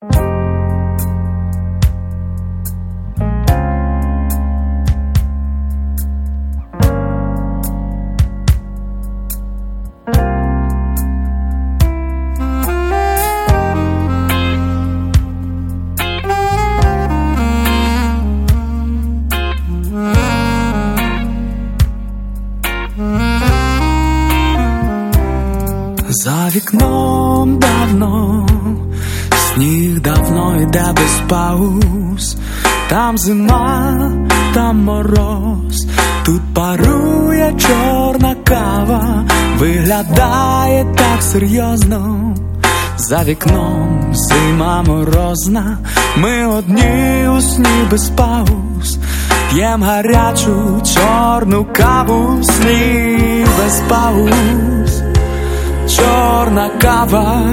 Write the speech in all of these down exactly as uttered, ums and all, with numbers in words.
За вікном давно, сніг давно йде без пауз. Там зима, там мороз, тут парує чорна кава. Виглядає так серйозно, за вікном зима морозна. Ми одні у сні без пауз, п'єм гарячу чорну каву. Сніг без пауз, чорна кава.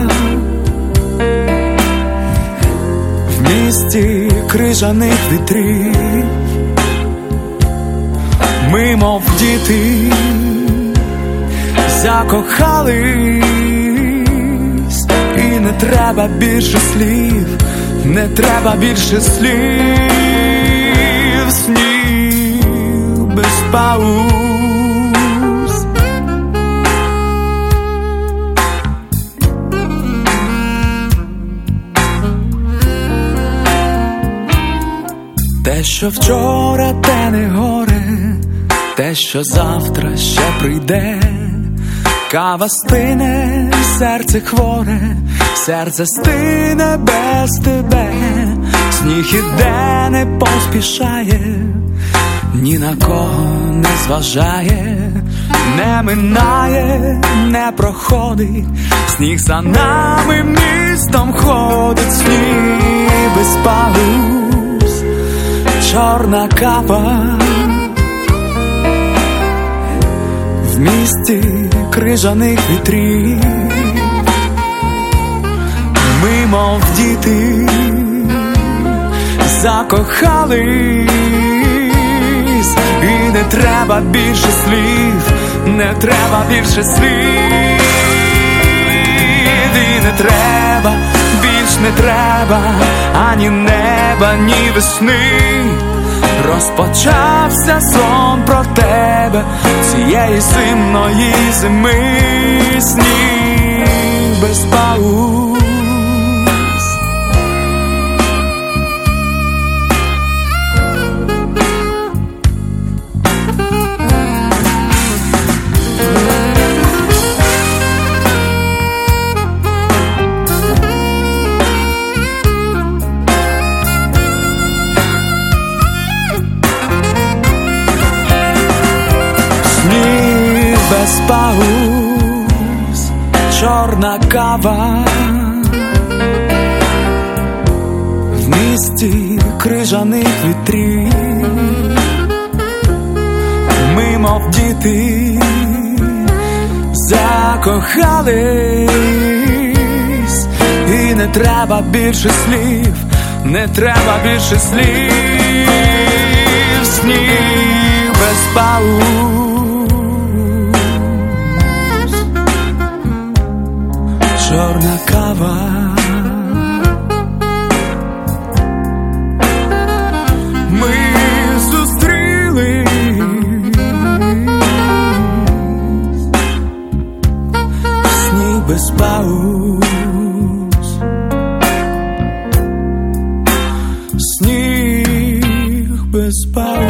В місті крижаних вітрів ми, мов діти, закохались. І не треба більше слів, не треба більше слів. Сніг без пауз. Те, що вчора, те не горе, те, що завтра ще прийде. Кава стине, серце хворе, серце стине без тебе. Сніг іде, не поспішає, ні на кого не зважає. Не минає, не проходить, сніг за нами містом ходить. Сніг без пауз, чорна кава. В місті крижаних вітрів ми, мов діти, закохались. І не треба більше слів, не треба більше слів. І не треба, більш не треба ані неба, ні весни. Розпочався сон про тебе цієї зимної зими. Сніг без пауз. Без пауз, чорна кава. В місті крижаних вітрів ми, мов діти, закохались. І не треба більше слів, не треба більше слів. Сніг без пауз, чорна кава. Ми зустрілись, сніг без пауз, сніг без пауз.